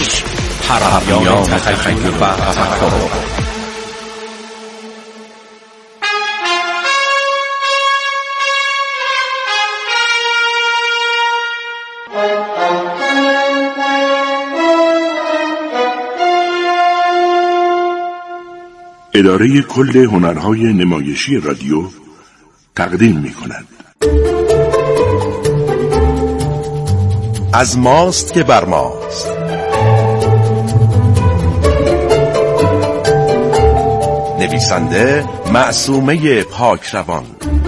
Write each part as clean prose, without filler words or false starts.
نمایش، پیام تخیل و تفکر. اداره کل هنرهای نمایشی رادیو تقدیم می‌کند. از ماست که بر ماست. نویسنده معصومه پاکروان.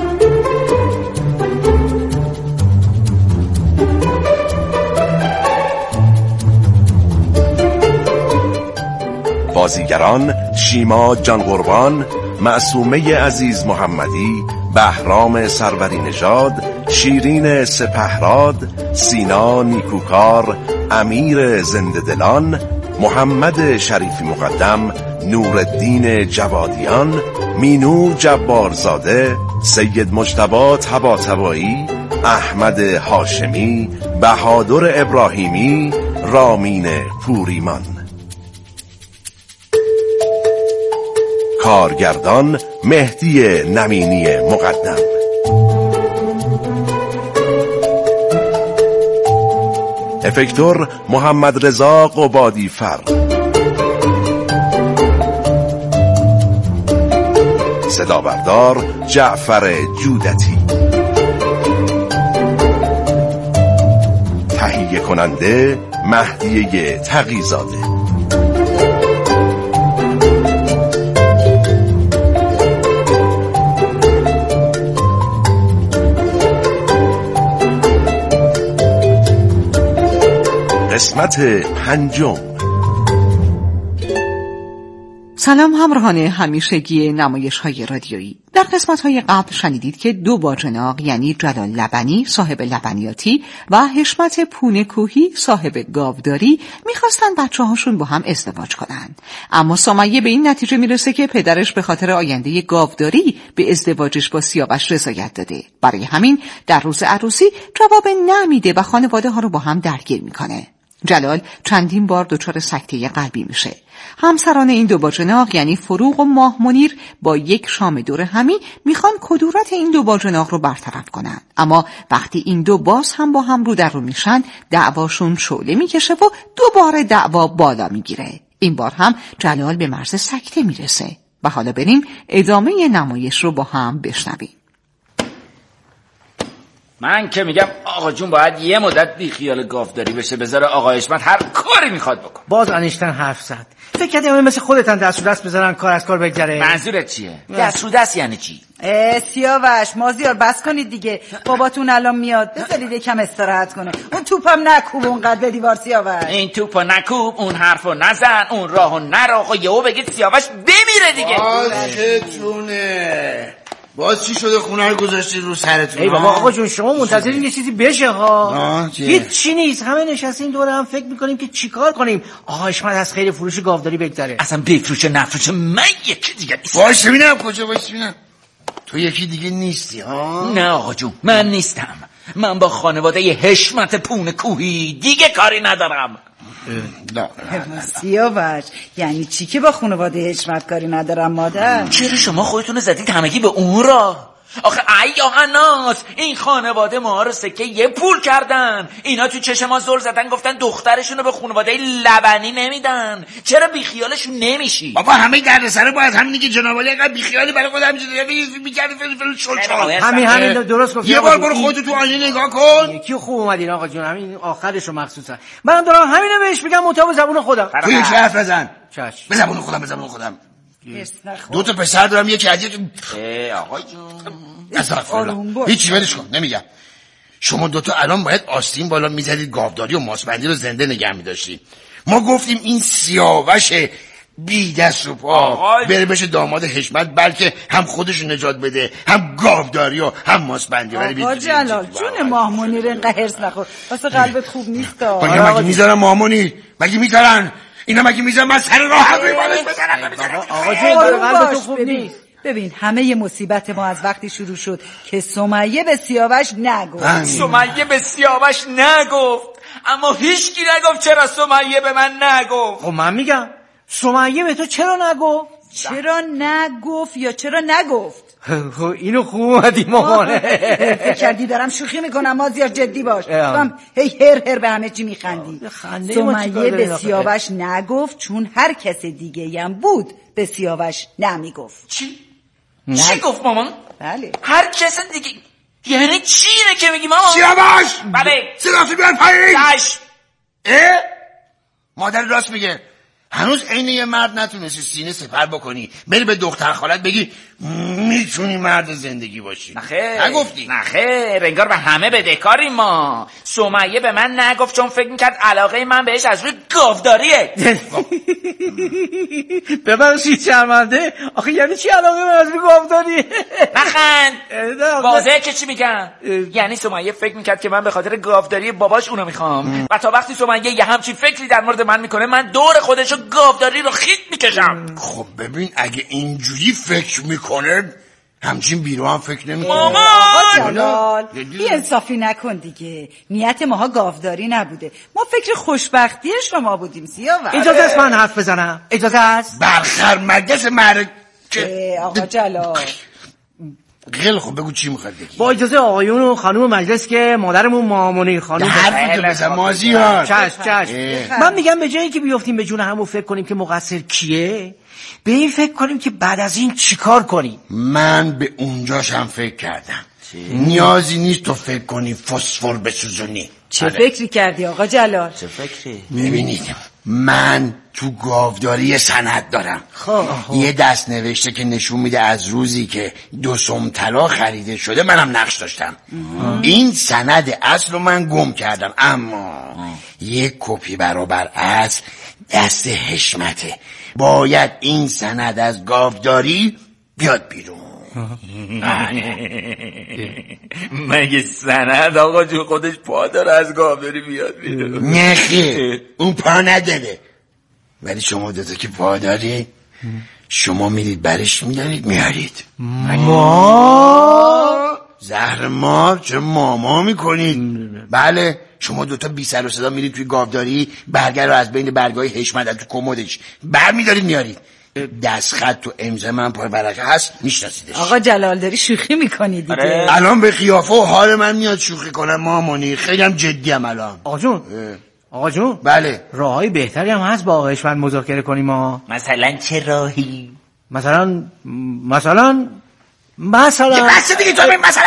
بازیگران شیما جان قربان، معصومه عزیز محمدی، بهرام سروری نژاد، شیرین سپهراد، سینا نیکوکار، امیر زنده دلان، محمد شریفی مقدم، نورالدین جوادیان، مینو جبارزاده، سید مجتبی طباطبایی، احمد هاشمی، بهادر ابراهیمی، رامین پوریمان. کارگردان مهدی نمینی مقدم. افکتور محمد رضا قبادی فر. صدا بردار جعفر جودتی. تهیه کننده مهدیه تقی‌زاده. قسمت 5. سلام همراهان همیشگی نمایش‌های رادیویی. در قسمت‌های قبل شنیدید که دو باجناق یعنی جلال لبنی صاحب لبنیاتی و حشمت پونه کوهی صاحب گاوداری می‌خواستن بچه‌هاشون با هم ازدواج کنن. اما سمیه به این نتیجه میرسه که پدرش به خاطر آینده گاوداری به ازدواجش با سیاوش رضایت داده. برای همین در روز عروسی جواب نمیده و خانواده ها رو با هم درگیر میکنه. جلال چندین بار دچار سکته قلبی میشه. همسران این دو باجناق یعنی فروغ و ماه منیر با یک شام دور همی میخوان کدورت این دو باجناق رو برطرف کنن. اما وقتی این دو باز هم با هم رو در رو میشن دعواشون شعله میکشه و دوباره دعوا بالا میگیره. این بار هم جلال به مرز سکته میرسه. و حالا بریم ادامه نمایش رو با هم بشنویم. من که میگم آقا جون باید یه مدت بی خیال گاوداری بشه، بذاره آقا حشمت هر کاری میخواد بکن. باز انیشتن حرف زد. فکر کردی همه مثل خودتن دست رو دست بذارن کار از کار بگذره؟ منظورت چیه؟ دست رو دست یعنی چی؟ سیاوش مازیار بس کنید دیگه، باباتون الان میاد، بذارید یکم استراحت کنه. اون توپم نکوب اونقدر به دیوار سیاوش. این توپو نکوب، اون حرفو نزن، اون راهو نرو. خب یهو بگید سیاوش بمیره دیگه. چتونه باز چی شده؟ خونه رو گذاشتی رو سرتون؟ ای بابا آقا جون شما منتظرین یه چیزی بشه ها. هیچ چی نیست، همه نشستیم دور هم فکر میکنیم که چیکار کنیم آقا حشمت از خیر فروش گاوداری بگذره. اصلا بفروشه نفروشه من یکی دیگه نیست. باشه ببینم کجا باشه ببینم. تو یکی دیگه نیستی ها؟ نه آقا جون من نیستم. من با خانواده حشمت پونه کوهی دیگه کاری ندارم. سیاوش یعنی چی که با خانواده حشمت کاری ندارم مادر؟ چرا شما خودتون زدید همگی به اون راه؟ آخه ای آهناس این خانواده ما رو سکه یه پول کردن. اینا تو چشم ما زل زدن گفتن دخترشون رو به خانواده لبنی نمیدن. چرا بیخیالشون نمیشی؟ بابا همه دردسره باید همینی که جنابالی اینقدر بیخیالی برای خود همینجوری میگردی فل شلشال. همین درست گفتی. یه بار برو خودت تو آینه نگاه کن. یکی خوب اومدین آقا جون، همین آخرش رو مخصوصا من دارم همینو بهش میگم مطابق زبون خودم. تو یک حرف بزن. چشم. به زبون خودم. دو تا پسر دارم، یکی عجیب. آقا جون هیچی ولش کن نمیگم. شما دوتا الان باید آستین بالا میزدید گاوداری و ماسبندی رو زنده نگه میداشتید. ما گفتیم این سیاوش بی دست و پا بره بشه داماد حشمت، بلکه هم خودش نجات بده هم گاوداری و هم ماسبندی. آقا جلال جون ماه منیر اینقدر هرس نخور، واسه قلبت خوب نیست. مگه میذارم ماه منیر؟ مگه میذارن؟ اینا مگه میذارن من سر راه هم روی بالش بزنم؟ آقا جون قلبت خوب نیست. ببین همه مصیبت ما از وقتی شروع شد که سمیه به سیاوش نگفت. سمیه به سیاوش نگفت. اما هیچ کی نگفت چرا سمیه به من نگفت. خب من میگم سمیه به تو چرا نگفت؟ چرا نگفت یا چرا نگفت؟ اینو خوب اومدی مامانه. فکر کردی دارم شوخی میکنم مازیار؟ جدی باش. هی هر به همه چی میخندی. سمیه به سیاوش نگفت چون هر کس دیگه هم بود به سیاوش نمیگفت. چی گفت مامان؟ بله هر کس دیگه. یعنی چی اینه که میگی مامان؟ سیاوش بله سلافی بیان پایین. چشم. مادر راست میگه. هنوز عین یه مرد نتونستی سینه سپر بکنی بری به دختر خالت بگی میتونی مرد زندگی باشی. نخیر نگفتی؟ نخیر، انگار به همه بدهکاریم ما. سمیه به من نگفت چون فکر میکرد علاقه من بهش از روی گاوداریه. ببخشید شرمنده، آخه یعنی چی علاقه من از روی گاوداریه؟ نخند، واضحه که چی میگم. یعنی سمیه فکر میکرد که من به خاطر گاوداری باباش اونو میخوام و تا وقتی سمیه یه همچین فکری در مورد من میکنه من دور خودشو گاوداری رو خیت میکشم. خب ببین اگه اینجوری فکر میکنه همچین بیرو هم فکر نمیکنه. آقا جلال بی انصافی نکن دیگه. نیت ماها گاوداری نبوده، ما فکر خوشبختی شما بودیم سیاوش. اجازه است من حرف بزنم؟ اجازه است؟ برخر مگس که آقا جلال خیلی خب بگو چی میخواد بگی. با اجازه آقایون و خانم مجلس که مادرمون مامانی خانم حرفی که بزن مازیار. چشم. من میگم به جایی که بیافتیم به جون همون فکر کنیم که مقصر کیه، به این فکر کنیم که بعد از این چیکار کنیم. من به اونجاشم فکر کردم. نیازی نیست تو فکر کنی فسفر بسوزونی. چه فکری کردی آقا جلال؟ چه فکری؟ میبینید من تو گاوداری سند دارم. یه دست نوشته که نشون میده از روزی که 2 سم طلا خریده شده منم نقش داشتم. این سند اصل رو من گم کردم، اما یک کپی برابر اصل دست حشمته. باید این سند از گاوداری بیاد بیرون. مگه سند آقا جو خودش پا داره از گاوداری بیاد بیرون؟ نه خیر، اون پا نداره، ولی شما دوتا که پا داری شما میرید برش میدارید میارید. ما زهر ما چه ماما میکنید؟ بله شما دوتا بی سر و صدا میرید توی گاوداری، برگر رو از بین برگای حشمت تو کمدش بر میدارید میارید. دستخط تو امضا من پای ورقه هست، میشناسیدش. آقا جلال داری شوخی میکنی دیگه. الان به قیافه و حال من میاد شوخی کنم مامانی، خیلی هم جدیم الان. آقا جون بله راهی بهتری هم هست با آقایش من مذاکره کنیم ما. مثلا چه راهی؟ مثلا یه بحث دیگه تو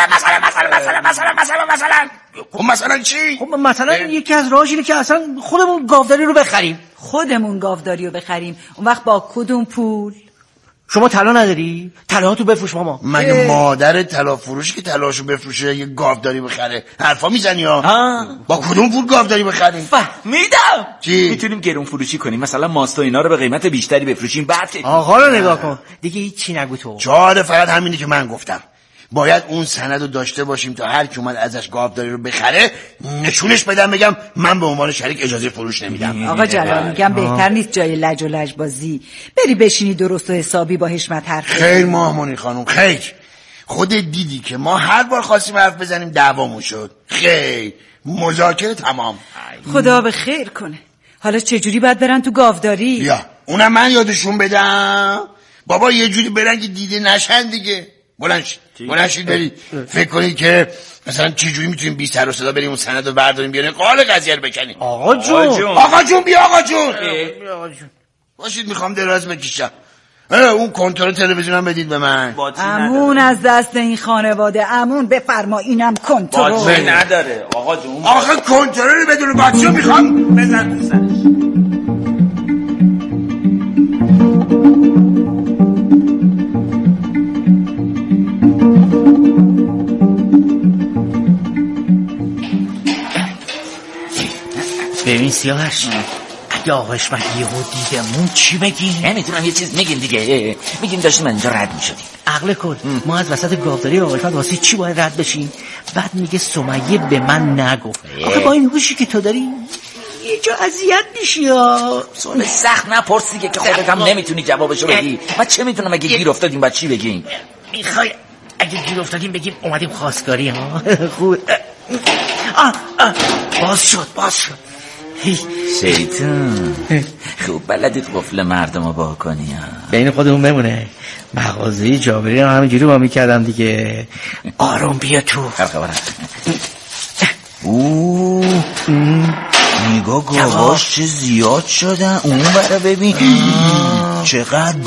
مثلا چی؟ خب مثلا یکی از راهاش اینه که اصلا خودمون گاوداری رو بخریم. خودمون گاوداری رو بخریم. اون وقت با کدوم پول؟ شما طلا نداری؟ طلاهاتو بفروش ماما. مگه مادر طلا فروشی که طلاشو بفروشه یه گاوداری بخره؟ حرفا میزنی ها؟ با کدوم پول گاوداری بخریم؟ فهمیدم. چی؟ میتونیم گرون فروشی کنیم، مثلا ماست و اینا رو به قیمت بیشتری بفروشیم. بعد آقا رو نگاه کن دیگه، هیچی نگو تو. چاره فقط همینی که من گفتم. باید اون سند رو داشته باشیم تا هر کی اومد ازش گاوداری رو بخره نشونش بدم بگم من به عنوان شریک اجازه فروش نمیدم. آقا جلال میگم بهتر نیست جای لج و لجبازی بری بشینی درست و حسابی با حشمت حرف بزنی؟ خیر مامانی خانم خیر، خودت دیدی که ما هر بار خواستیم حرف بزنیم دعوامون شد. خیر مذاکره تمام. خدا به خیر کنه. حالا چجوری باید برن تو گاوداری؟ یا اونم من یادشون بدم. بابا یه جوری برن که دیده نشن دیگه. بلند شید برید فکر کنید که مثلا چه جوری میتونیم بی سر و صدا بریم اون سند رو برداریم بیاریم قال قضیه رو بکنیم. آقا جون بیا آقا جون باشید، میخوام دراز بکشم. اون کنترل تلویزیون هم بدید به من. امون از دست این خانواده، امون بفرما. اینم کنترل باطری نداره آقا جون. آخه کنترل بدون بچه میخوام بزن تو سرش. ببین سیاوش، اگه آقایش من یهو دیدمون چی بگیم؟ نمیتونم یه چیز میگیم دیگه. میگیم داشتیم من اینجا رد میشدیم. عقل کن، ما از وسط گاوداری آقایش من واسه چی باید رد بشیم؟ بعد میگه سمیه به من نگفت. آخه با این هوشی که تو داری یه جا اذیت میشی ها. سوال سخت نپرس دیگه که خودت هم نمیتونی جوابشو بدی. من چه میتونم اگه گیر افتادیم بعد چی بگیم؟ میخوای اگه گیر افتادیم بگیم اومدیم خواستگاری ها؟ خوب. باز شد شیطان خوب بلدید قفل مردم رو با کنی. بین خودمون بمونه. مغازه جابری هم همینجوری با میکردم دیگه. آروم بیا تو. نگاه گاواش چه زیاد شدن. اون برا ببین چقدر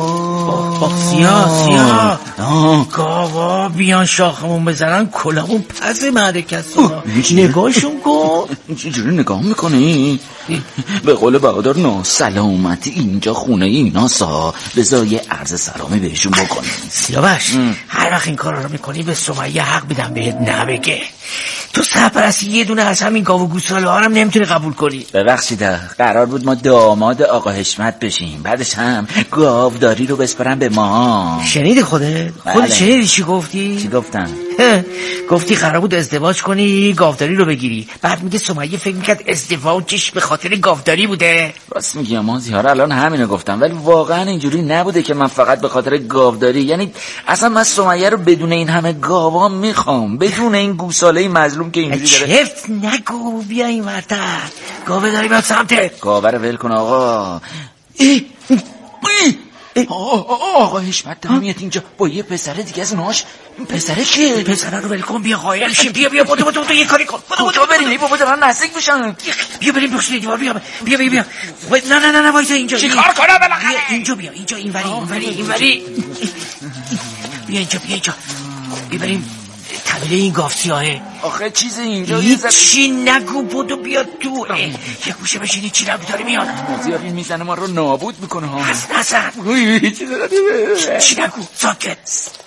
سیاه گاوا بیان شاخمون بزنن کلامون پس معرکستون. نگاهشون کن. چجوری نگاه میکنی؟ به قول بهادر ناسلامتی اینجا خونه ایناسا. بذار یه عرض سلامی بهشون بکنیم. سیاوش هر وقت این کار رو میکنی به سمیه حق میدم بهت نبگه. تو سرپرستی یه دونه از همین گاو و گوساله ها هم نمیتونی قبول کنی. ببخشید قرار بود ما داماد آقا حشمت بشیم، بعدش هم گاوداری رو بسپرن به ما. شنیدی خودت شنیدی چی گفتی؟ چی گفتم؟ گفتی قرار بود ازدواج کنی گاوداری رو بگیری. بعد میگه سمیه فکر میکرد ازدواجش به خاطر گاوداری بوده. راست میگی ما زیاره الان همینو گفتم، ولی واقعا اینجوری نبوده که من فقط به خاطر گاوداری. یعنی اصلا من سمیه رو بدون این همه گاوا میخوام، بدون این گوساله مظلوم که اینجوری داره. چفت نگو بیا این ورتر. گاوه داری بیاد سمتت. گاوه رو ول کن آقا. آقا حشمت داره میاد اینجا با یه پسر دیگه از اونهاش. این پسره کیه؟ پسره رو ول کن بیا قایل شیم. بیا بودو یه کاری کن. کجا بریم؟ بابا دارن نزدیک میشن. بیا بریم پشت دیوار. بیا نه وایسا اینجا. چیکار کنم بالاخره؟ اینجا بیا اینجا اینوری. بیا اینجا. بیا بریم طویله این گاو سیاهه. آخه چیز اینجا چی نگو بودو بیا تو. یه گوشه بشینی چی نگو داری میاد. مازیار این میزنه ما رو نابود میکنه ها. حسن چی نگو ساکت.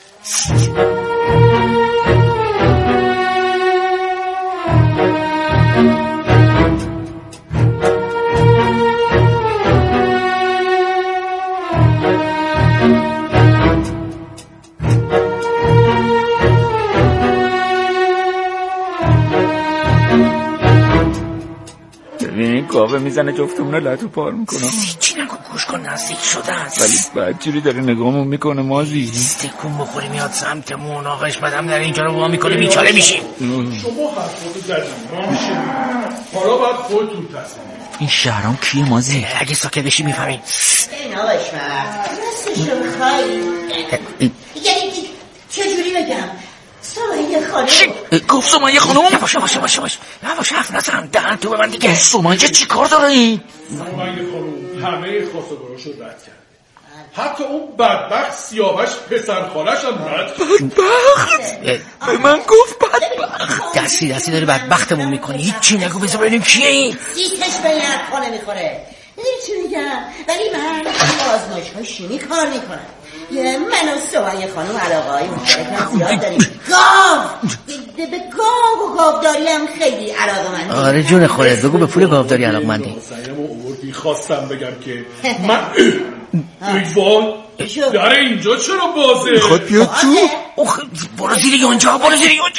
گاوه میزنه جفتمون رو لطو پار میکنه. چی نگو گوش کن نزدیک شده است. ولی بعد چوری داره نگاهمون میکنه مازی. تکون بخوری میاد سمتمون. آقا حشمت هم داره اینجا رو با میکنه بیچاره میشیم. شما حرفاتو زدیم حالا باید خودتون تصمیم. این شهرام کیه مازی؟ اگه ساکت بشی میفهمین. این آقا حشمت راستش رو میخوایی؟ یعنی چجوری بگم؟ سمیه خانم گفت سمیه خانم؟ باشه حرف نزن دهن تو به من دیگه. سمیه چی کار داره این؟ سمیه خانم همه خواستگاراشو رد کرد. حتی اون بدبخت سیاوش پسر خالش هم رد کرد. بدبخت؟ به من گفت بدبخت. دستی داری بدبختمون میکنی. هیچی نگو بذار ببینیم کیه این. سیتش به این حرفا نمیخوره. چی میگم؟ ولی من آزمایش‌های شیمی کار میکنم. من و سمیه خانم علاقه های مختلف زیاد داریم. به گاو و گاوداری هم خیلی علاقه مندیم. آره جون خودت بگو به پول گاوداری علاقه مندی. خواستم بگم که من ایوان در اینجا چرا بازه؟ میخواد بیاد تو؟ برو زیر اونجا. آقایتون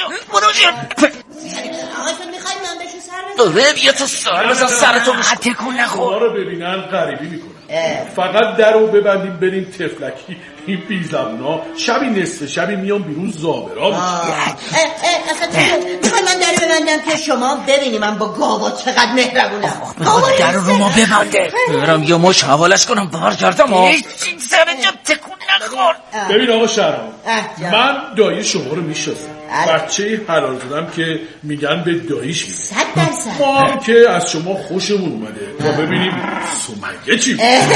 میخواید من بهشون سر بزنم؟ آره بیا تو سر بزن سرتو تکون نخور. رو ببینن غریبی میکنن. فقط در رو ببندیم بریم تفلکی. این بیزمنا شبی نصف شبی میام بیرون زابرا میخوای من در ببندم که شما ببینی من با گاوا چقدر مهربونم. در رو ما ببنده. برم یا مش حوالش کنم بار کردم. این سرنجا تکون نخور. ببین آقا شهرام من دایی شما رو میشناسم. بچه حلال زدم که میگن به داییش میگن. 100%. ما هم که از شما خوشمون اومده تا ببینیم سمیه چی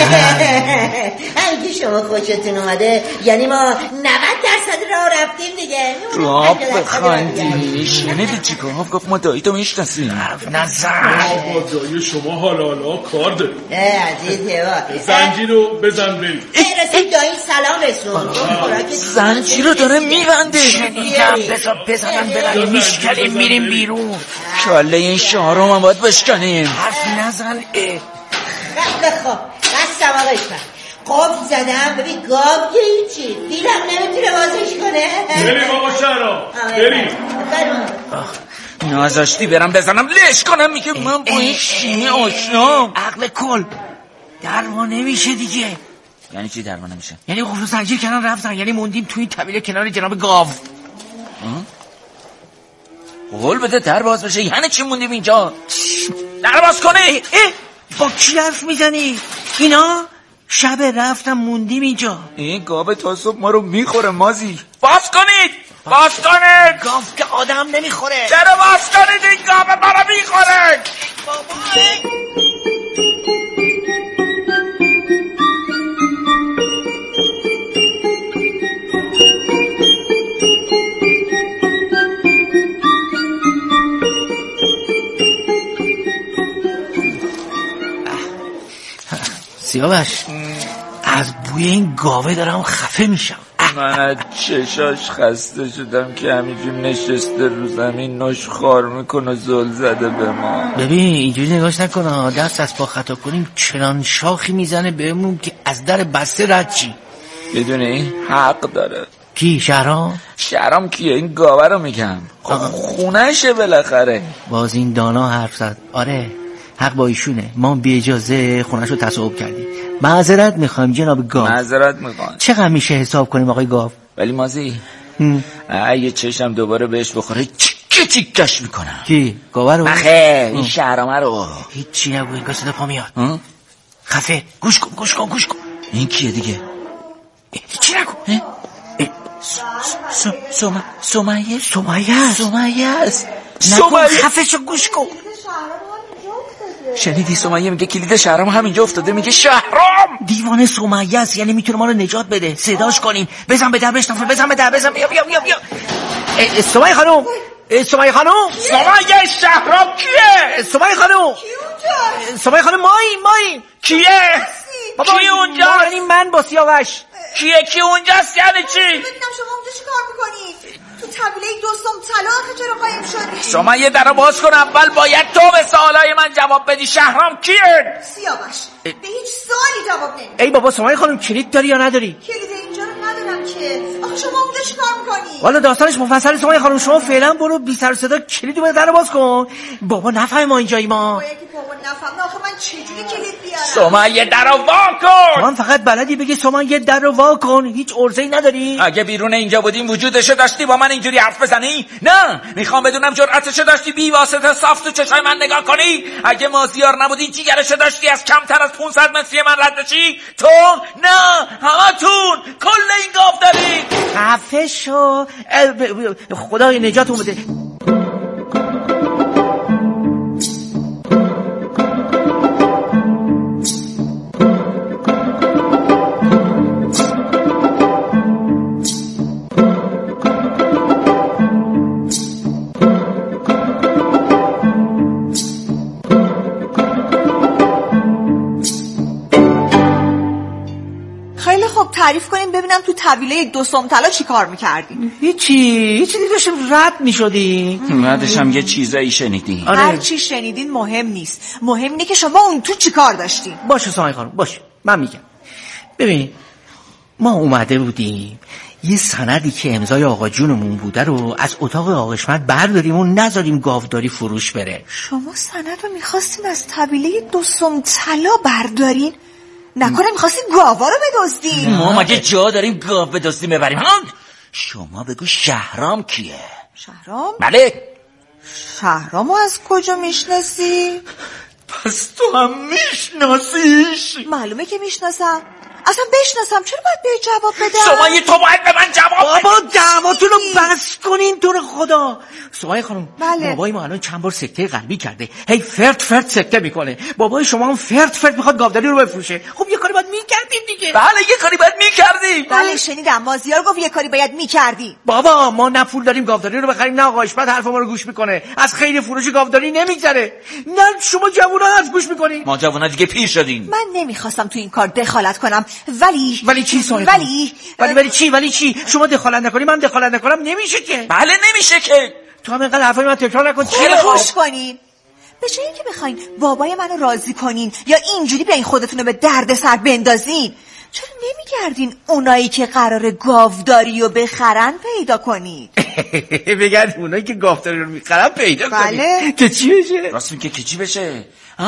اگه شما خوشتون اومده یعنی ما 90% راه رفتیم دیگه. راه بخندی. شنیدی چی گفت ما دایی تو میشناسیم. نظر با دایی شما حالا کار داریم. عزیزه زنجیر رو بزن بریم. رسید دایی سلام رسون. زنجیر رو داره میبنده. شنیدم بزنم بریم میشکنیم میریم بیرون. کله این شهرام هم باید بشکنیم. حرف نزن. خب بستم آقا حشمت. قفل زدم ببین گاو که هیچی دیلم نمیتونه بازش کنه. بریم آقا شهرام بریم. نازاشتی برم بزنم لش کنم. میگه من با این شیمی آشنام. عقل کل دروا نمیشه دیگه. یعنی چی دروا نمیشه؟ یعنی قفل و زنجیر کنار رفتن. یعنی موندیم توی طویله کنار جناب گاو. قول بده در باز بشه. یعنی چی موندیم اینجا؟ در باز کنی. با کی حرف میزنی؟ اینا شب رفتم موندیم اینجا. این گاو تا صبح ما رو میخوره مازی. باز کنید. باز کنید. گاو که آدم نمیخوره. چرا باز کنید؟ این گاو ما رو میخوره. سیاوش از بوی این گاوه دارم خفه میشم. من از چشاش خسته شدم که همینجور نشسته رو زمین نوش خار میکنه زل زده به ما. ببین اینجوری نگاش نکنه، دست از پا خطا کنیم چنان شاخی میزنه بهمون که از در بسته رد چی. بدونی حق داره. کی؟ شهرام؟ شهرام کیه؟ این گاوه رو میگم. خونهشه بالاخره. باز این دانا حرف زد. آره حق با ایشونه، ما بی اجازه خونش رو تصاحب کردیم. معذرت میخوایم جناب گاو. معذرت میخوایم. چقدر میشه حساب کنیم آقای گاو؟ ولی مازی اگه چشم دوباره بهش بخوره چیکش میکنم. کی؟ گاوه رو؟ نخه این شهرامه رو. هیچی نگو، این صدا پا میاد. خفه. گوش کن. این کیه دیگه؟ هیچی نگو. سمیه است. نگو خفه شو، گوش کن. شنیدی سمیه میگه کلید شهرام همینجا افتاده. میگه شهرام دیوانه سمیه است، یعنی میتونه ما رو نجات بده. صداش کنیم. بزن به در بشنفه. بزن. بیا. سمیه خانم. سمیه شهرام کیه؟ سمیه خانم مایی کیه؟ بابا کی اونجا؟ من با سیاوش. کی اونجاست؟ یعنی چی؟ ببینم شما اونجا چی کار میکنید؟ تو طبیله دوستم طلا آخه چرا قایم شدی؟ شما یه درو باز کن. اول باید تو به سوالای من جواب بدی. شهرام کیه؟ سیاوش به هیچ سوالی جواب نمیدی. ای بابا سمیه خانم کلید داری یا نداری؟ کلید اینجا رو ندارم که. آخه شما اونجا چی کار میکنی؟ والا داستانش مفصله سمیه خانم. شما فعلا برو بی سر و صدا کلیدو به در باز کن. بابا نفهم ما اینجایی ما. بابا نفهم. آخه من چجوری کلید بیارم؟ سمیه درو وا کن. من فقط بلدی بگی سمیه درو وا کن. هیچ عرضه‌ای نداری؟ اگه بیرون اینجا بودیم وجودشو داشتی با من اینجوری حرف بزنی؟ نه میخوام بدونم جرأتشو داشتی بی واسطه صاف تو چشای من نگاه کنی؟ اگه مازیار نبودی جیگرشو داشتی از کمتر از 500 متری من رد بشی؟ تو نه همتون کل این گاو داری. خفه شو. خدای نجاتون بده. تعریف کنیم ببینم تو طویله 2 سوم طلا چی کار میکردیم. هیچی داشتیم رد میشدیم. بعدش هم یه چیزایی شنیدیم. هر چی شنیدین مهم نیست. مهم اینه که شما اون تو چی کار داشتین. باشه سمیه خانم باشه من میگم. ببین ما اومده بودیم یه سندی که امضای آقا جونمون بوده رو از اتاق آقا حشمت برداریم و نذاریم گاوداری فروش بره. شما سند رو میخواستین از طویله 2 سوم طلا بردارین؟ نکنه میخواستین گاوا رو بدزدین؟ ما مگه جا داریم گاو بدزدیم ببریم؟ شما بگو شهرام کیه؟ شهرام؟ بله. شهرامو از کجا میشناسی؟ پس تو هم میشناسیش؟ معلومه که میشناسم. اصلا بشناسم چرا باید به جواب بدم؟ سمیه تو باید به من جواب بدی. بابا دعواتون رو بس کنین تو رو خدا. سمیه خانم بله. بابای ما الان چند بار سکته قلبی کرده. هی فرد سکته میکنه. بابای شما هم فرد میخواد گاوداری رو بفروشه. خب یه کاری باید میکردیم دیگه. بله یه کاری باید میکردیم. بله شنیدم مازیار گفت یه کاری باید میکردیم. بابا ما نه پول داریم گاوداری رو بخریم نه آقا حشمت حرف ما رو گوش میکنه. از خیر فروش گاوداری نمیگذره. نه شما جوونا از گوش میکنین. ما جوونا دیگه پیر شدیم. من نمیخواستم تو این کار دخالت کنم ولی چی سمیه؟ ولی چی؟ شما دخالت نکنی من دخالت نکنم نمیشه که. بله نمیشه که. تو هم اینقدر حرفای من تکرار نکن. خوش کنین. به جای اینکه بخواین بابای منو راضی کنین یا اینجوری بیاین خودتون رو به دردسر بندازین، چرا نمیگردین اونایی که قرار گاوداری رو بخرن پیدا کنید؟ بگرد اونایی که گاوداری رو میخرن پیدا کنید. بله. که چی بشه؟ راست میگه که چی بشه؟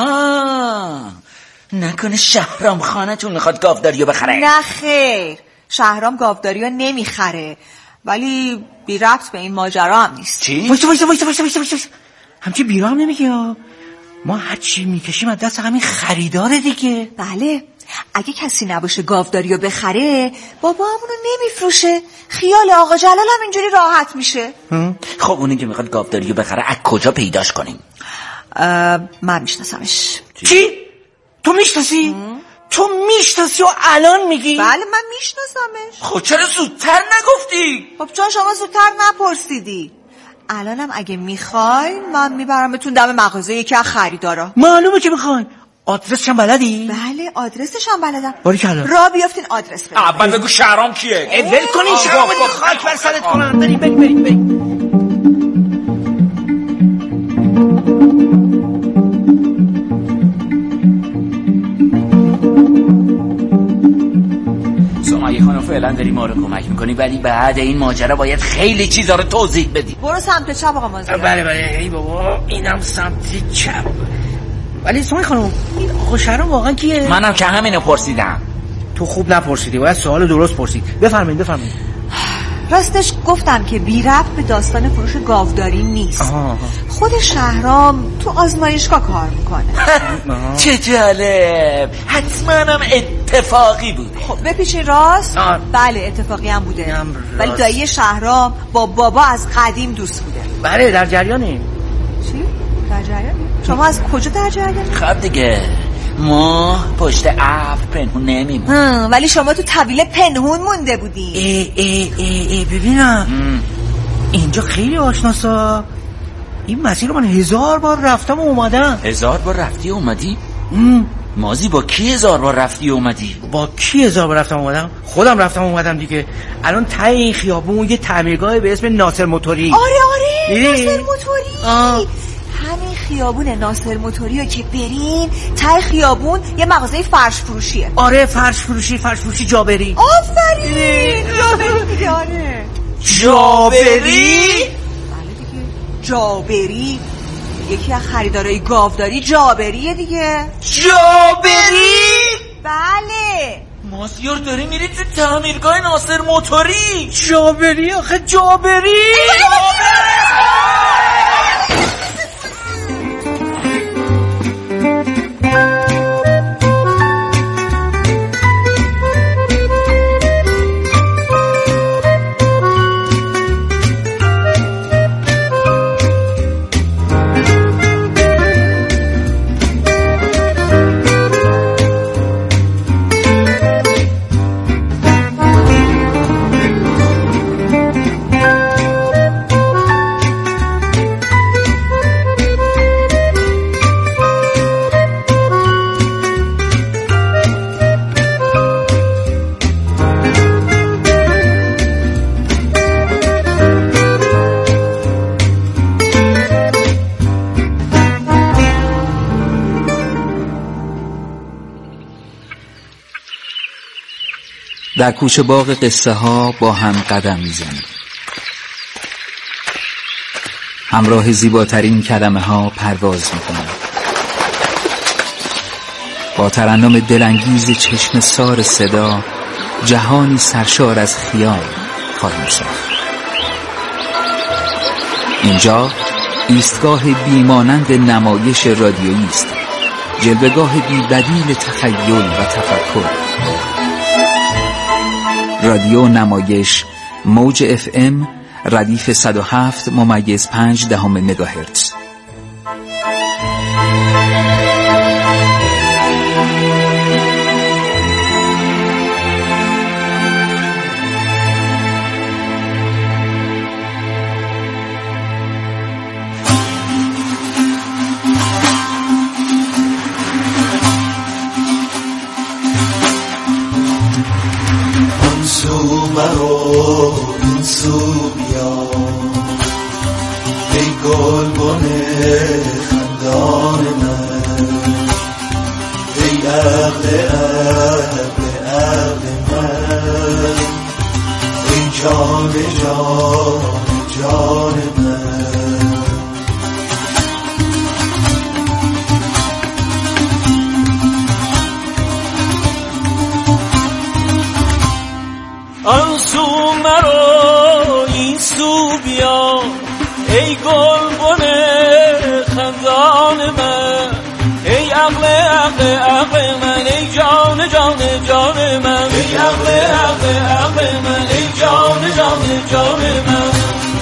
نکنه شهرام خانتون میخواد گاوداری رو بخره؟ نه خیر، شهرام گاوداری رو نمیخره. ولی بی ربط به این ماجرا هم نیست. چی؟ وایسا همچی بیرا هم نمیگه. ما هر چی میکشیم از دست همین خریداره دیگه. بله، اگه کسی نباشه گاوداری رو بخره بابا همونو نمیفروشه، خیال آقا جلال هم اینجوری راحت میشه. خب اونی که میخواد گاوداری رو بخره از کجا پیداش کنیم؟ من میشناسمش. چی؟ تو میشناسی؟ تو میشناسی و الان میگی؟ بله من میشناسمش. خب چرا زودتر نگفتی؟ خب چون شما زودتر نپرسیدی. الانم اگه میخواین من میبرمتون دم مغازه یکی از خریدارا. معلومه که میخواین. آدرسش هم بلدی؟ بله آدرسش هم بلدم. باریکلا. راه بیافتین آدرس بدید. اول بگو شهرام کیه؟ ول کنین شهرام رو خاک بر سرت کنن. بریم. سمیه خانم فعلا داری ما رو کمک میکنی، ولی بعد این ماجرا باید خیلی چیزا رو توضیح بدی. برو سمت چپ آقا مازیار. بله ای بابا اینم سمت چپ. ولی سمیه خانم این آقا شهرام واقعا کیه؟ منم که همینو پرسیدم. تو خوب نپرسیدی، باید سوال درست پرسید. بفرمایید. راستش گفتم که بی ربط به داستان فروش گاوداری نیست. خود شهرام تو آزمایشگاه کار میکنه. چه جالب، حتما هم اتفاقی بوده. خب بپیچین راست. بله اتفاقی هم بوده، ولی دایی شهرام با بابا از قدیم دوست بوده. بله در جریانیم. چی؟ در جریانی؟ شما از کجا در جریانی؟ خب دیگه ما پشت ابر پنهون نمیمون. ولی شما تو طویله پنهون مونده بودی. ببینم اینجا خیلی آشناسا. این مسیر رو من 1000 بار رفتم و اومدم. 1000 بار رفتی و اومدی؟ مازی با کی 1000 بار رفتی و اومدی؟ با کی 1000 بار رفتم و اومدم؟ خودم رفتم و اومدم دیگه. الان ته این خیابون یه تعمیرگاه به اسم ناصر موتوری. آره ناصر موتوری. همین خیابون ناصر موتوری رو که برین ته خیابون یه مغازه فرش فروشیه. آره فرش فروشی جابری. آفرین جابری دیگه. آره جابری؟ بله دیگه جابری یکی از خریدارای گاوداری جابریه دیگه. جابری؟ بله مازیار داری میری تو تعمیرگاه ناصر موتوری. جابری آخه جابری. در کوچه باغ قصه ها با هم قدم میزنیم. همراه زیباترین کلمه ها پرواز میکنیم. با ترنم دلانگیز چشم سار صدا جهانی سرشار از خیال خواهیم ساخت. اینجا ایستگاه بیمانند نمایش رادیویی است، جلوه‌گاه بی‌بدیل تخیل و تفکر. رادیو نمایش موج FM ردیف 107.5 مگاهرتز. این سو بیا ای گلبن خندان من، ای عقل من، ای جان من. آنسو مرا گلبن خندان من، ای عقل عقل عقل من، ای جان جان جان من، ای عقل عقل عقل من، ای جان جان جان من.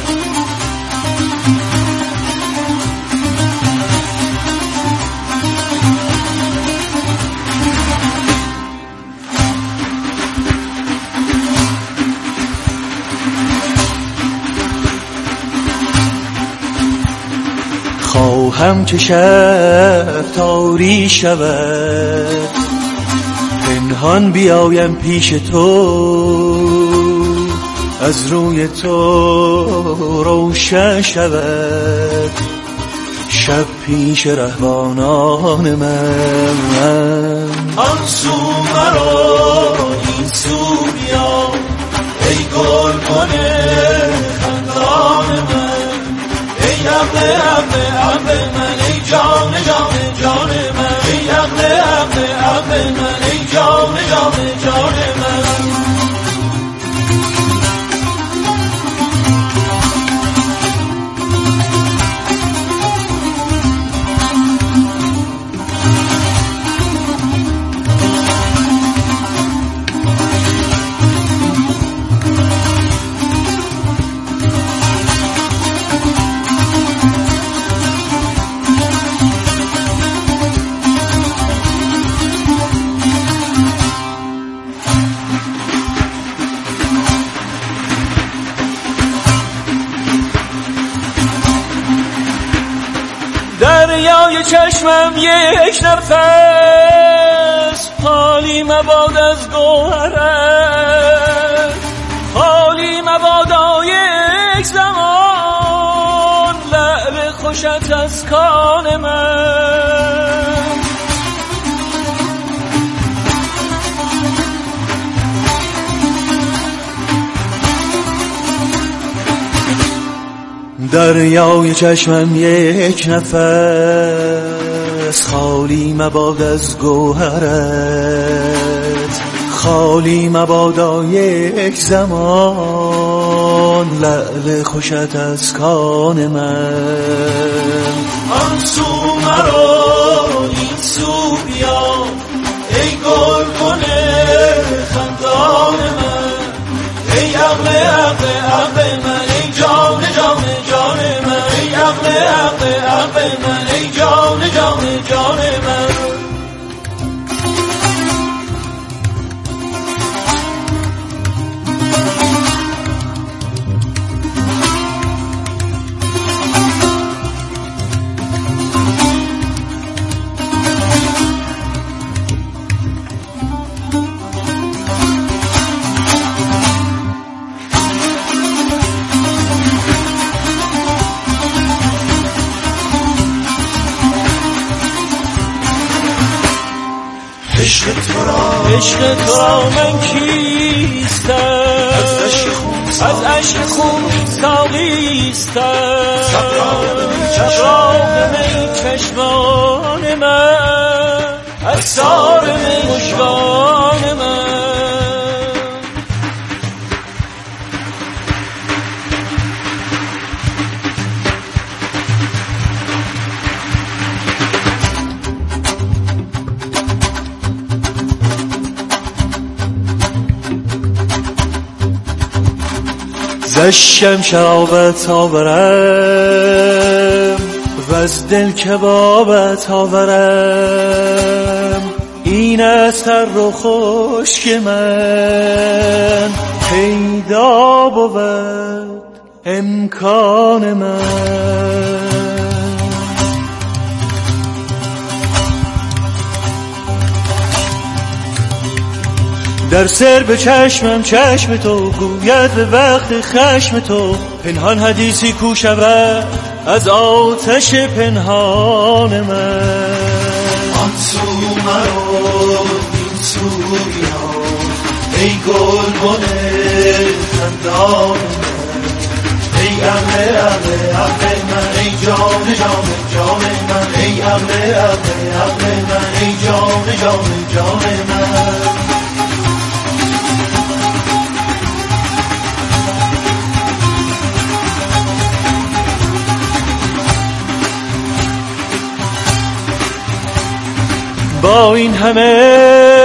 خواهم که شب تاری شود، پنهان بیایم پیش تو، از روی تو روشن شود شب پیش رهبانان من. آن سو مرا این سو بیا، ای گلبن خندان من، ای عقل عقل عقل من، ای جان جان جان من، ای عقل عقل عقل من، ای جان جان جان من. دریای چشمم یک نفس، خالی مباد از گوهرت، خالی مبادا یک زمان، لعل خوشت از کان من. دریای چشمم یک نفس، خالی مباد از گوهرت، خالی مبادا یک زمان، لعل خوشت از کان من. آن سو مرا این سو بیا، ای گلبن خندان من، ای عقل عقل عقل من، ای جان جان جان من، ای عقل عقل عقل من، ای جان جان جان من. عشق تو را من کیستم، از عشق خون ساقیستم، شراب می چشمان من، از سار می مژگان من. زشم شرابت آورم و از دل کبابت آورم، این از تر و خشک من پیدا بود امکان من. در سر به چشمم چشم تو گوید به وقت خشم تو، پنهان حدیثی کو شود از آتش پنهان من. آن سو مرا این سو بیا، ای گلبن خندان من، ای عقل عقل عقل من، ای جان جان جان من، ای عقل عقل عقل من، ای جان جان جان من. با این همه